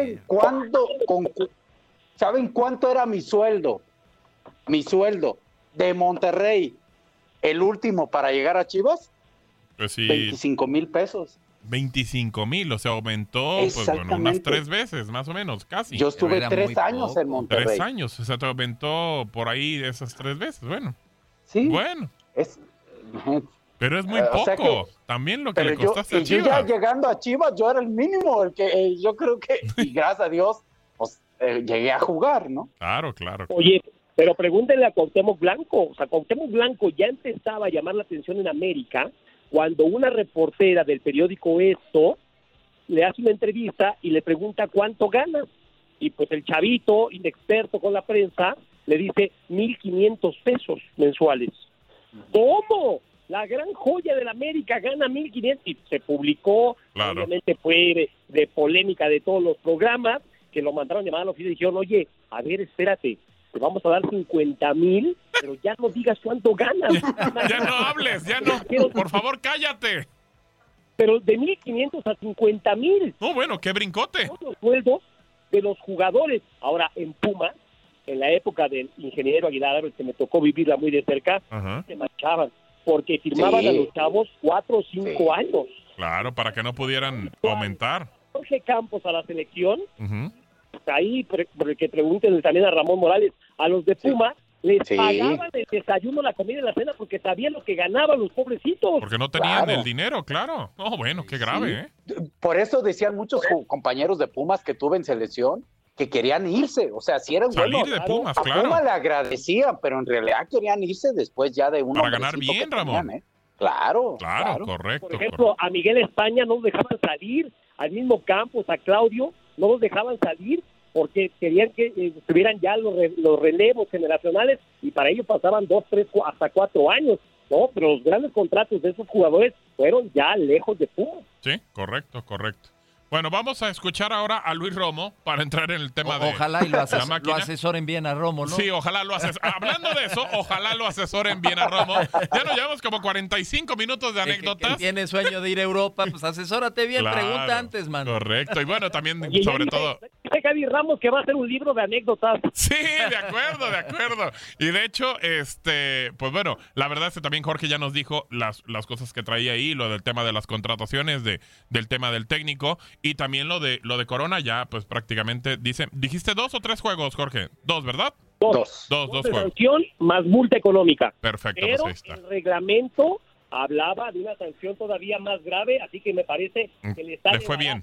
¿Saben cuánto era mi sueldo? Mi sueldo de Monterrey, el último para llegar a Chivas, Pues sí. 25,000 pesos. 25,000, o sea, aumentó pues, bueno, unas 3 veces, más o menos, casi. Yo estuve 3 años en Monterrey. 3 años, o sea, te aumentó por ahí esas 3 veces, bueno. Sí. Bueno. Pero es muy poco, sea que, también lo que le costaste a Chivas. Yo ya llegando a Chivas, yo era el mínimo, el que yo creo que, y gracias a Dios, pues, llegué a jugar, ¿no? Claro. Oye, pero pregúntenle a Cuauhtémoc Blanco, o sea, Cuauhtémoc Blanco ya empezaba a llamar la atención en América cuando una reportera del periódico Esto le hace una entrevista y le pregunta cuánto gana. Y pues el chavito, inexperto con la prensa, le dice 1,500 pesos mensuales. ¿Cómo? La gran joya del América gana 1,500 y se publicó, obviamente fue de polémica de todos los programas, que lo mandaron llamar a la oficina y dijeron, oye, a ver, espérate, te vamos a dar 50,000, pero ya no digas cuánto ganas. Ya no hables, ya no, por favor, cállate. Pero de 1,500 a 50,000. No, bueno, qué brincote. Todos los sueldos de los jugadores. Ahora, en Pumas, en la época del ingeniero Aguilar, que me tocó vivirla muy de cerca, se marchaban, porque firmaban a los chavos 4 o 5 años. Claro, para que no pudieran aumentar. Jorge Campos a la selección, ahí que pregunten también a Ramón Morales, a los de Puma les pagaban el desayuno, la comida y la cena porque sabían lo que ganaban los pobrecitos. Porque no tenían el dinero, claro. Oh, bueno, qué grave, Por eso decían muchos compañeros de Pumas que tuve en selección que querían irse, o sea, si eran salir de Pumas, a Pumas le agradecían, pero en realidad querían irse después ya de uno para ganar bien, Ramón. Claro, correcto. Por ejemplo, a Miguel España no los dejaban salir, al mismo Campos, a Claudio, no los dejaban salir porque querían que estuvieran ya los relevos generacionales y para ello pasaban 2, 3, hasta 4 años, ¿no? Pero los grandes contratos de esos jugadores fueron ya lejos de Pumas. Sí, correcto. Bueno, vamos a escuchar ahora a Luis Romo para entrar en el tema de ojalá y lo máquina. asesoren bien a Romo, ¿no? Sí, ojalá lo asesoren. Hablando de eso, ojalá lo asesoren bien a Romo. Ya nos llevamos como 45 minutos de anécdotas. Que tiene sueño de ir a Europa, pues asesórate bien, pregunta antes, mano. Correcto, y bueno, también sobre todo... Dice Gaby Ramos que va a hacer un libro de anécdotas. Sí, de acuerdo. Y de hecho, pues bueno, la verdad es que también Jorge ya nos dijo las cosas que traía ahí, lo del tema de las contrataciones, del tema del técnico, y también lo de Corona ya, pues prácticamente dijiste 2 o 3 juegos, Jorge. 2, ¿verdad? 2 juegos. Sanción más multa económica. Perfecto, pero pues ahí está. El reglamento hablaba de una sanción todavía más grave, así que me parece que le fue bien.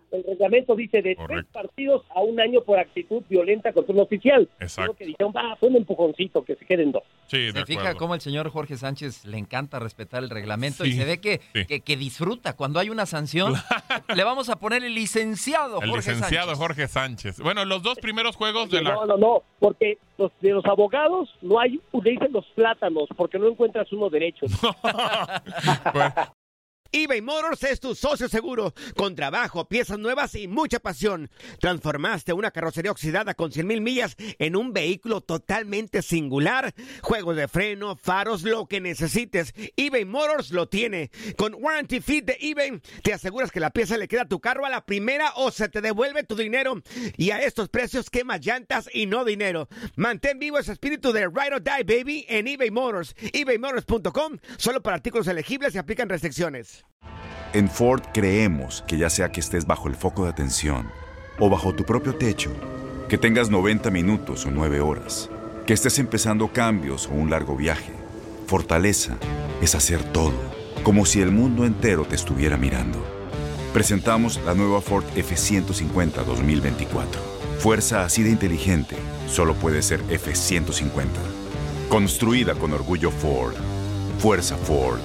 el reglamento dice de 3 partidos a 1 año por actitud violenta contra un oficial. Exacto. Creo que dijeron, fue un empujoncito, que se queden 2. Sí, se fija cómo el señor Jorge Sánchez le encanta respetar el reglamento Sí, y se ve que disfruta. Cuando hay una sanción, le vamos a poner el licenciado Jorge Sánchez. Bueno, los 2 primeros juegos de la... No, porque de los abogados no hay, le dicen los plátanos, porque no encuentras uno derecho. Pues, eBay Motors es tu socio seguro, con trabajo, piezas nuevas y mucha pasión. Transformaste una carrocería oxidada con 100,000 millas en un vehículo totalmente singular. Juegos de freno, faros, lo que necesites, eBay Motors lo tiene. Con Warranty Fit de eBay, te aseguras que la pieza le queda a tu carro a la primera o se te devuelve tu dinero. Y a estos precios, quema llantas y no dinero. Mantén vivo ese espíritu de Ride or Die, baby, en eBay Motors. ebaymotors.com, solo para artículos elegibles y aplican restricciones. En Ford creemos que ya sea que estés bajo el foco de atención o bajo tu propio techo, que tengas 90 minutos o 9 horas, que estés empezando cambios o un largo viaje, fortaleza es hacer todo, como si el mundo entero te estuviera mirando. Presentamos la nueva Ford F-150 2024. Fuerza así de inteligente solo puede ser F-150. Construida con orgullo Ford. Fuerza Ford.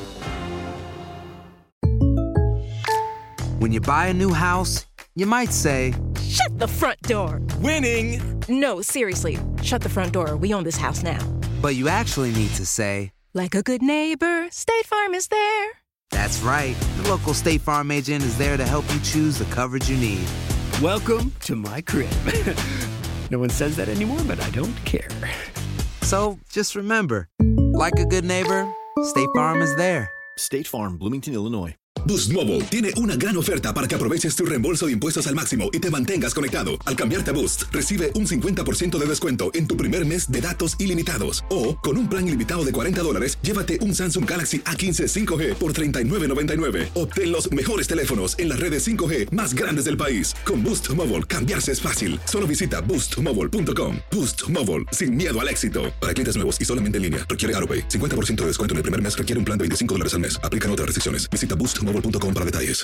When you buy a new house, you might say, Shut the front door! Winning! No, seriously. Shut the front door. We own this house now. but you actually need to say, Like a good neighbor, State Farm is there. That's right. The local State Farm agent is there to help you choose the coverage you need. Welcome to my crib. No one says that anymore, but I don't care. So just remember, like a good neighbor, State Farm is there. State Farm, Bloomington, Illinois. Boost Mobile tiene una gran oferta para que aproveches tu reembolso de impuestos al máximo y te mantengas conectado. Al cambiarte a Boost, recibe un 50% de descuento en tu primer mes de datos ilimitados. O, con un plan ilimitado de $40, llévate un Samsung Galaxy A15 5G por $39.99. Obtén los mejores teléfonos en las redes 5G más grandes del país. Con Boost Mobile, cambiarse es fácil. Solo visita boostmobile.com. Boost Mobile, sin miedo al éxito. Para clientes nuevos y solamente en línea, requiere AutoPay. 50% de descuento en el primer mes requiere un plan de $25 al mes. Aplican otras restricciones. Visita boostmobile.com para detalles.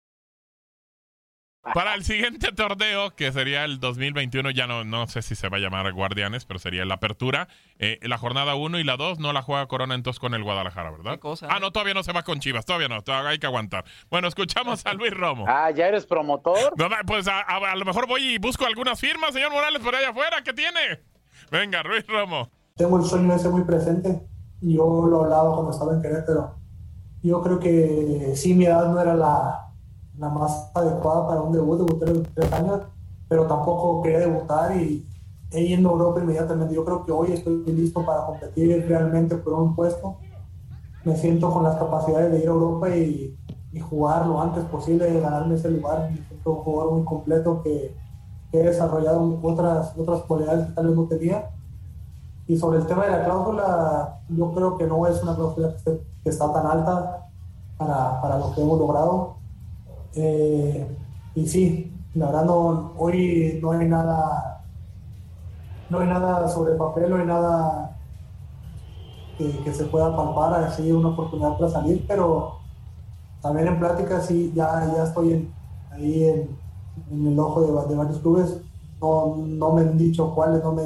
Para el siguiente torneo, que sería el 2021, ya no sé si se va a llamar Guardianes, pero sería la apertura. La jornada 1 y la 2 no la juega Corona entonces con el Guadalajara, ¿verdad? ¿Qué cosa? No, todavía no se va con Chivas, todavía no, hay que aguantar. Bueno, escuchamos a Luis Romo. ¿Ya eres promotor? No, pues a lo mejor voy y busco algunas firmas, señor Morales, por allá afuera, ¿qué tiene? Venga, Luis Romo. Tengo el sueño ese muy presente. Yo lo hablaba cuando estaba en Querétaro. Yo creo que sí, mi edad no era la más adecuada para un debut. Debuté a los 3 años, pero tampoco quería debutar y yendo a Europa inmediatamente. Yo creo que hoy estoy listo para competir realmente por un puesto. Me siento con las capacidades de ir a Europa y jugar lo antes posible, ganarme ese lugar. Me siento un jugador muy completo que he desarrollado otras cualidades que tal vez no tenía. Y sobre el tema de la cláusula, yo creo que no es una cláusula que está tan alta para lo que hemos logrado. Y sí, la verdad hoy no hay nada sobre papel, no hay nada que se pueda palpar, así una oportunidad para salir, pero también en plática sí, ya estoy ahí en el ojo de varios clubes. No me han dicho cuáles, no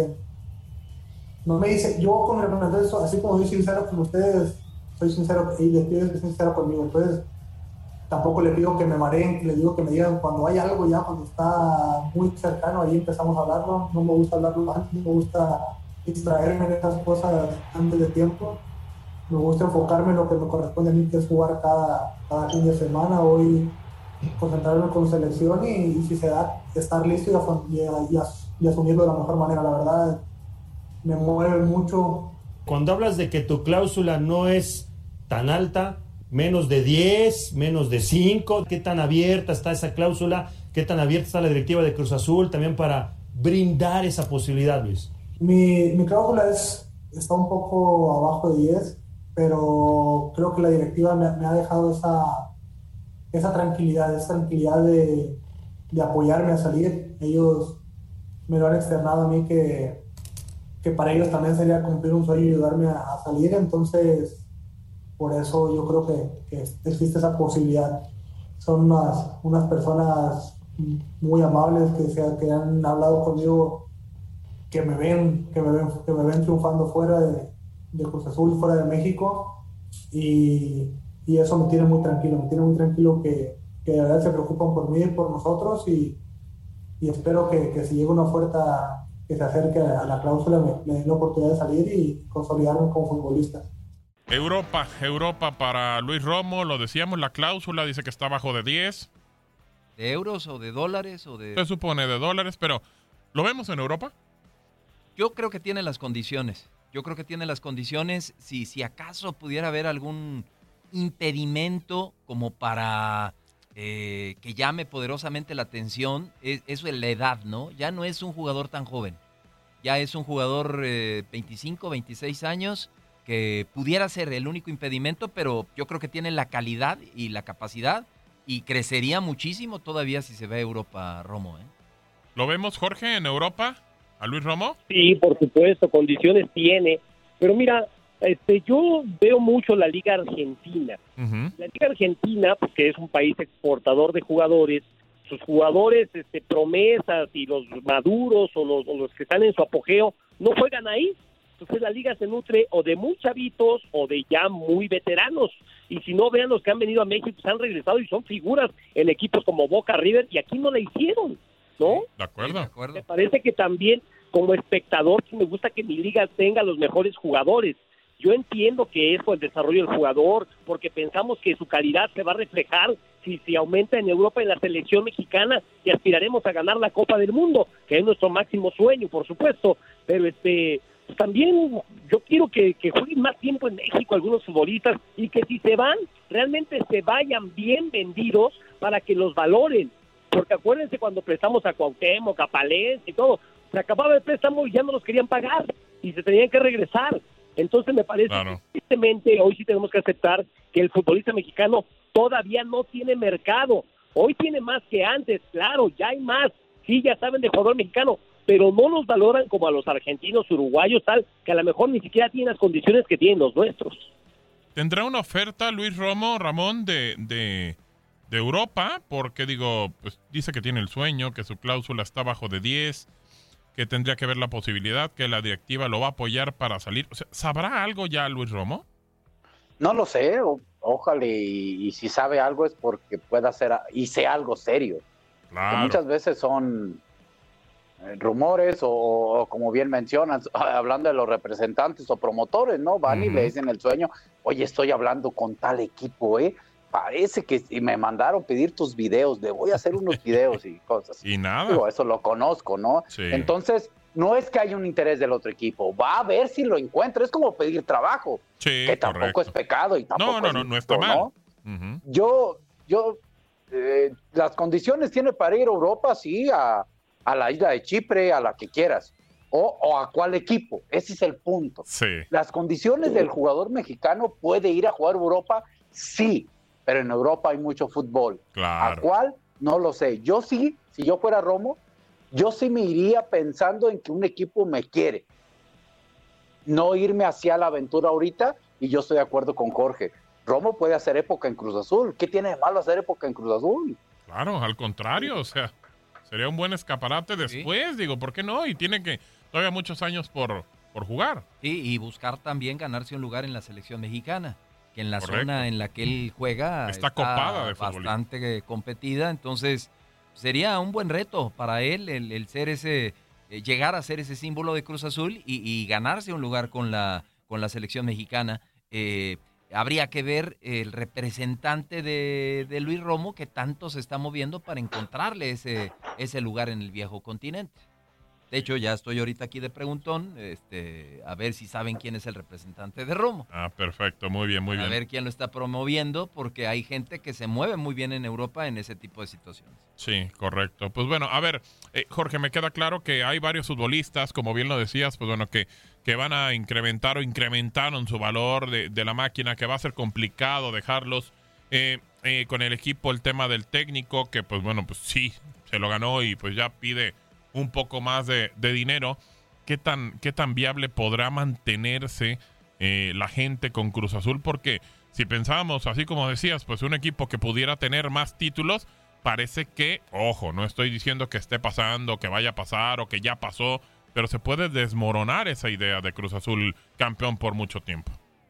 me dice, yo con el representante, así como soy sincero con ustedes, soy sincero y les pido que sean sinceros conmigo. Entonces, tampoco le pido que me mareen, les digo que me digan cuando hay algo ya, cuando está muy cercano, ahí empezamos a hablarlo. No me gusta hablarlo antes, no me gusta distraerme en esas cosas antes de tiempo. Me gusta enfocarme en lo que me corresponde a mí, que es jugar cada fin de semana. Hoy concentrarme con selección y si se da, estar listo y asumirlo de la mejor manera. La verdad, me mueve mucho. Cuando hablas de que tu cláusula no es tan alta, menos de 10, menos de 5, ¿qué tan abierta está esa cláusula? ¿Qué tan abierta está la directiva de Cruz Azul también para brindar esa posibilidad, Luis? Mi cláusula está un poco abajo de 10, pero creo que la directiva me ha dejado esa tranquilidad de apoyarme a salir. Ellos me lo han externado a mí que para ellos también sería cumplir un sueño y ayudarme a salir. Entonces, por eso yo creo que existe esa posibilidad. son unas personas muy amables que han hablado conmigo, que me ven triunfando fuera de Cruz Azul, fuera de México, y eso me tiene muy tranquilo que de verdad se preocupan por mí y por nosotros, y espero que si llega una oferta que se acerque a la cláusula me den la oportunidad de salir y consolidarme como futbolista. Europa para Luis Romo, lo decíamos, la cláusula dice que está bajo de 10. ¿De euros o de dólares? Se supone de dólares, pero ¿lo vemos en Europa? Yo creo que tiene las condiciones. Si acaso pudiera haber algún impedimento como para que llame poderosamente la atención, eso es la edad, ¿no? Ya no es un jugador tan joven. Ya es un jugador 25, 26 años que pudiera ser el único impedimento, pero yo creo que tiene la calidad y la capacidad y crecería muchísimo todavía si se ve a Europa, Romo, ¿eh? ¿Lo vemos, Jorge, en Europa, a Luis Romo? Sí, por supuesto, condiciones tiene. Pero mira, yo veo mucho la Liga Argentina. Uh-huh. La Liga Argentina, pues, que es un país exportador de jugadores, sus jugadores promesas y los maduros o los que están en su apogeo no juegan ahí. Entonces la liga se nutre o de muy chavitos o de ya muy veteranos. Y si no, vean los que han venido a México, pues han regresado y son figuras en equipos como Boca, River, y aquí no la hicieron, ¿no? De acuerdo. Me parece que también como espectador sí me gusta que mi liga tenga los mejores jugadores. Yo entiendo que es por el desarrollo del jugador, porque pensamos que su calidad se va a reflejar si aumenta en Europa en la selección mexicana y aspiraremos a ganar la Copa del Mundo, que es nuestro máximo sueño, por supuesto, pero pues también yo quiero que jueguen más tiempo en México algunos futbolistas y que si se van, realmente se vayan bien vendidos para que los valoren, porque acuérdense cuando prestamos a Cuauhtémoc, a Palencia y todo, se acababa el préstamo y ya no los querían pagar y se tenían que regresar. Entonces me parece que tristemente hoy sí tenemos que aceptar que el futbolista mexicano todavía no tiene mercado. Hoy tiene más que antes, claro, ya hay más. Sí, ya saben de jugador mexicano, pero no los valoran como a los argentinos, uruguayos, tal, que a lo mejor ni siquiera tienen las condiciones que tienen los nuestros. ¿Tendrá una oferta Luis Romo, Ramón, de Europa? Porque pues dice que tiene el sueño, que su cláusula está bajo de 10, que tendría que ver la posibilidad, que la directiva lo va a apoyar para salir. O sea, ¿sabrá algo ya Luis Romo? No lo sé, ojalá y si sabe algo es porque pueda ser y sea algo serio. Claro. Muchas veces son rumores o como bien mencionas, hablando de los representantes o promotores, ¿no? Van y le dicen el sueño, oye, estoy hablando con tal equipo, parece que me mandaron pedir tus videos, le voy a hacer unos videos y cosas. Y nada. Eso lo conozco, ¿no? Sí. Entonces, no es que haya un interés del otro equipo, va a ver si lo encuentra, es como pedir trabajo, sí, que tampoco correcto. es pecado y tampoco no está mal. ¿no? Uh-huh. Yo las condiciones tiene para ir a Europa, sí, a la isla de Chipre, a la que quieras, o a cuál equipo, ese es el punto. Sí. Las condiciones del jugador mexicano puede ir a jugar a Europa, sí, pero en Europa hay mucho fútbol. Claro. ¿A cuál? No lo sé. Yo sí, si yo fuera Romo, yo sí me iría pensando en que un equipo me quiere. No irme hacia la aventura ahorita, y yo estoy de acuerdo con Jorge. Romo puede hacer época en Cruz Azul. ¿Qué tiene de malo hacer época en Cruz Azul? Claro, al contrario, o sea, sería un buen escaparate después, ¿por qué no? Y tiene que todavía muchos años por jugar. Sí, y buscar también ganarse un lugar en la selección mexicana, que en la Correcto. zona en la que él juega está copada de futbolista. Bastante competida, entonces sería un buen reto para él el ser llegar a ser ese símbolo de Cruz Azul y ganarse un lugar con la selección mexicana. Habría que ver el representante de Luis Romo que tanto se está moviendo para encontrarle ese lugar en el viejo continente. De hecho, ya estoy ahorita aquí de preguntón, a ver si saben quién es el representante de Romo. Ah, perfecto, muy bien, muy bien. A ver quién lo está promoviendo, porque hay gente que se mueve muy bien en Europa en ese tipo de situaciones. Sí, correcto. Pues bueno, a ver, Jorge, me queda claro que hay varios futbolistas, como bien lo decías, pues bueno, que van a incrementar o incrementaron su valor de la máquina, que va a ser complicado dejarlos con el equipo, el tema del técnico, que pues bueno, pues sí, se lo ganó y pues ya pide un poco más de dinero. ¿Qué tan viable podrá mantenerse la gente con Cruz Azul? Porque si pensábamos, así como decías, pues un equipo que pudiera tener más títulos, parece que, ojo, no estoy diciendo que esté pasando, que vaya a pasar o que ya pasó, pero se puede desmoronar esa idea de Cruz Azul campeón por mucho tiempo.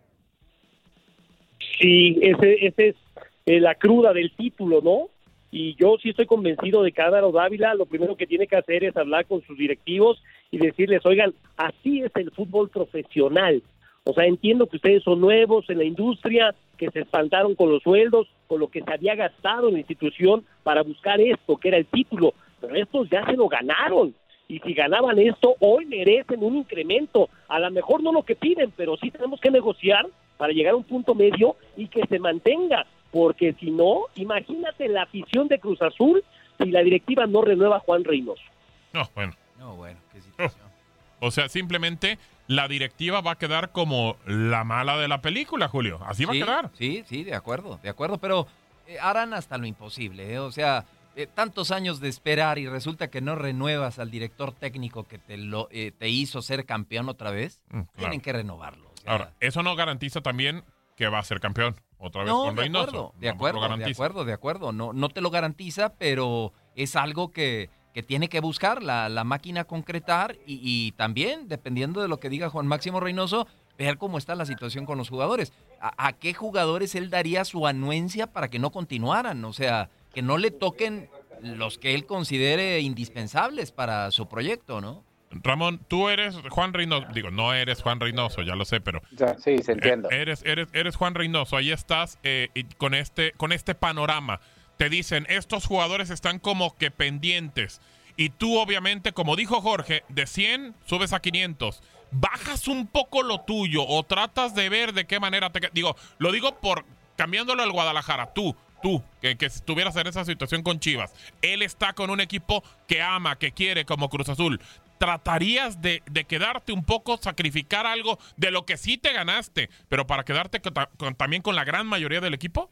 Sí, ese es la cruda del título, ¿no? Y yo sí estoy convencido de que Álvaro Dávila lo primero que tiene que hacer es hablar con sus directivos y decirles, oigan, así es el fútbol profesional. O sea, entiendo que ustedes son nuevos en la industria, que se espantaron con los sueldos, con lo que se había gastado en la institución para buscar esto, que era el título, pero estos ya se lo ganaron. Y si ganaban esto, hoy merecen un incremento. A lo mejor no lo que piden, pero sí tenemos que negociar para llegar a un punto medio y que se mantenga. Porque si no, imagínate la afición de Cruz Azul si la directiva no renueva a Juan Reynoso. No, bueno. Qué situación. O sea, simplemente la directiva va a quedar como la mala de la película, Julio. Así va a quedar. Sí, de acuerdo. Pero harán hasta lo imposible, ¿eh? O sea, tantos años de esperar y resulta que no renuevas al director técnico que te hizo ser campeón otra vez. Claro. Tienen que renovarlo. O sea, ahora, eso no garantiza también que va a ser campeón otra vez con Reynoso. De acuerdo. No te lo garantiza, pero es algo que tiene que buscar la máquina concretar y también, dependiendo de lo que diga Juan Máximo Reynoso, ver cómo está la situación con los jugadores. ¿A qué jugadores él daría su anuencia para que no continuaran? O sea, que no le toquen los que él considere indispensables para su proyecto, ¿no? Ramón, tú eres Juan Reynoso. Digo, no eres Juan Reynoso, ya lo sé, pero... Sí, se entiende. Eres Juan Reynoso, ahí estás con este panorama. Te dicen, estos jugadores están como que pendientes. Y tú, obviamente, como dijo Jorge, de 100 subes a 500. ¿Bajas un poco lo tuyo o tratas de ver de qué manera te... Digo, lo digo por cambiándolo al Guadalajara. Tú, que estuvieras en esa situación con Chivas. Él está con un equipo que ama, que quiere, como Cruz Azul. ¿Tratarías de quedarte un poco, sacrificar algo de lo que sí te ganaste, pero para quedarte también con la gran mayoría del equipo?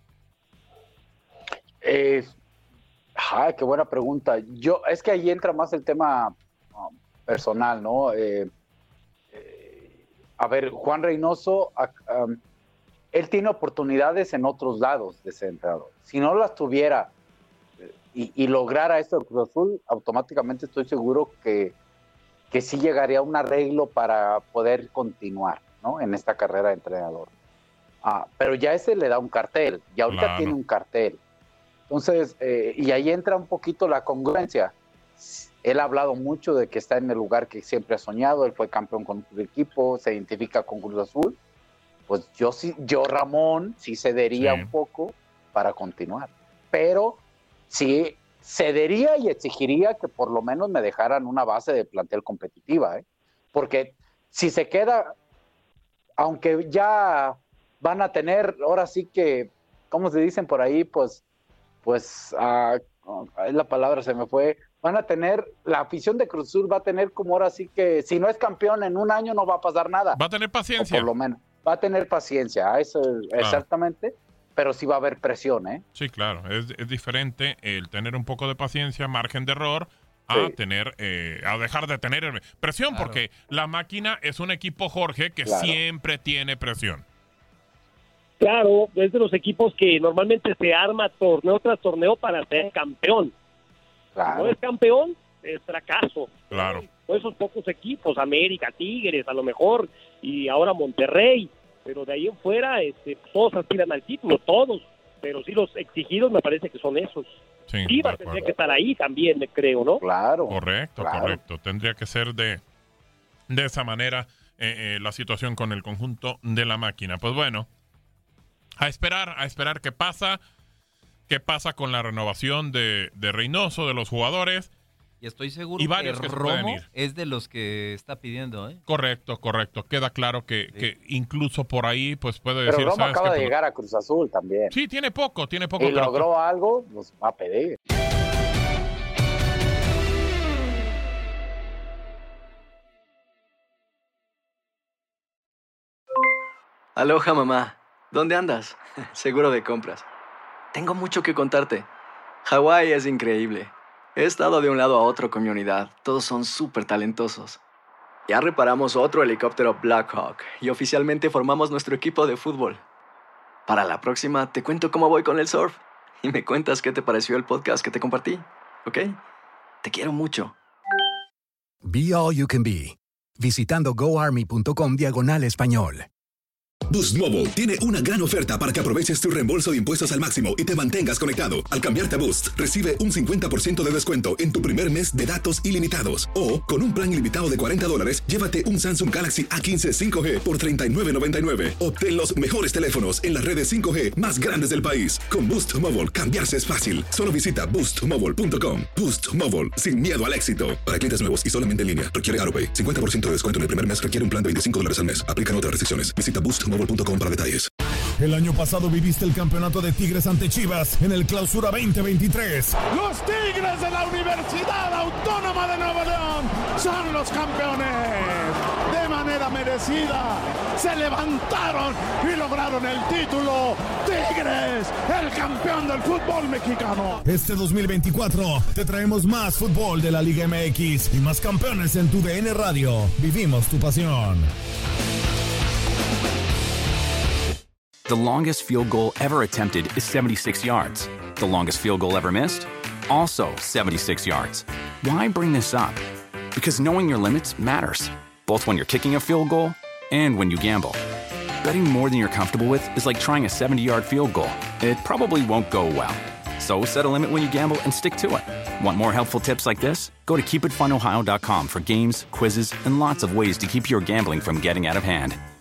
Qué buena pregunta. Es que ahí entra más el tema personal, ¿no? A ver, Juan Reynoso, él tiene oportunidades en otros lados de ser entrenador. Si no las tuviera y lograra esto de Cruz Azul, automáticamente estoy seguro que sí llegaría a un arreglo para poder continuar, ¿no? En esta carrera de entrenador. Pero ya ese le da un cartel, y ahorita tiene un cartel. Entonces, y ahí entra un poquito la congruencia. Él ha hablado mucho de que está en el lugar que siempre ha soñado, él fue campeón con su equipo, se identifica con Cruz Azul. Pues yo Ramón, sí cedería un poco para continuar. Pero sí cedería y exigiría que por lo menos me dejaran una base de plantel competitiva, ¿eh? Porque si se queda, aunque ya van a tener, ahora sí que, ¿cómo se dicen por ahí? Pues la palabra se me fue. Van a tener, la afición de Cruz Azul va a tener como ahora sí que, si no es campeón en un año no va a pasar nada. Va a tener paciencia. O por lo menos, va a tener paciencia, eso exactamente, pero sí va a haber presión, ¿eh? Sí, claro, es diferente el tener un poco de paciencia, margen de error, a dejar de tener presión, porque la máquina es un equipo, Jorge, que siempre tiene presión. Claro, es de los equipos que normalmente se arma torneo tras torneo para ser campeón. Claro. Si no es campeón, es fracaso. Claro. Esos pocos equipos, América, Tigres, a lo mejor, y ahora Monterrey, pero de ahí en fuera todos aspiran al título, todos, pero sí los exigidos me parece que son esos. Sí, Chivas tendría que estar ahí también, creo, ¿no? Claro. Correcto. Tendría que ser de esa manera la situación con el conjunto de la máquina. Pues bueno, a esperar qué pasa con la renovación de Reynoso, de los jugadores. Y estoy seguro y varios que Romo es de los que está pidiendo, ¿eh? Correcto. Queda claro que incluso por ahí pues puede pero decir... Romo acaba de llegar a Cruz Azul también. Sí, tiene poco. Y logró algo, pues va a pedir. Aloha, mamá. ¿Dónde andas? Seguro de compras. Tengo mucho que contarte. Hawái es increíble. He estado de un lado a otro con mi unidad. Todos son súper talentosos. Ya reparamos otro helicóptero Blackhawk y oficialmente formamos nuestro equipo de fútbol. Para la próxima te cuento cómo voy con el surf y me cuentas qué te pareció el podcast que te compartí, ¿ok? Te quiero mucho. Be All You Can Be, visitando goarmy.com/español. Boost Mobile tiene una gran oferta para que aproveches tu reembolso de impuestos al máximo y te mantengas conectado. Al cambiarte a Boost, recibe un 50% de descuento en tu primer mes de datos ilimitados. O, con un plan ilimitado de $40, llévate un Samsung Galaxy A15 5G por $39.99. Obtén los mejores teléfonos en las redes 5G más grandes del país. Con Boost Mobile, cambiarse es fácil. Solo visita boostmobile.com. Boost Mobile, sin miedo al éxito. Para clientes nuevos y solamente en línea, requiere AutoPay. 50% de descuento en el primer mes requiere un plan de $25 al mes. Aplican otras restricciones. Visita boostmobile.com para detalles. El año pasado viviste el campeonato de Tigres ante Chivas en el Clausura 2023. Los Tigres de la Universidad Autónoma de Nuevo León son los campeones. De manera merecida, se levantaron y lograron el título. Tigres, el campeón del fútbol mexicano. Este 2024 te traemos más fútbol de la Liga MX y más campeones en tu DN Radio. Vivimos tu pasión. The longest field goal ever attempted is 76 yards. The longest field goal ever missed? Also 76 yards. Why bring this up? Because knowing your limits matters, both when you're kicking a field goal and when you gamble. Betting more than you're comfortable with is like trying a 70-yard field goal. It probably won't go well. So set a limit when you gamble and stick to it. Want more helpful tips like this? Go to keepitfunohio.com for games, quizzes, and lots of ways to keep your gambling from getting out of hand.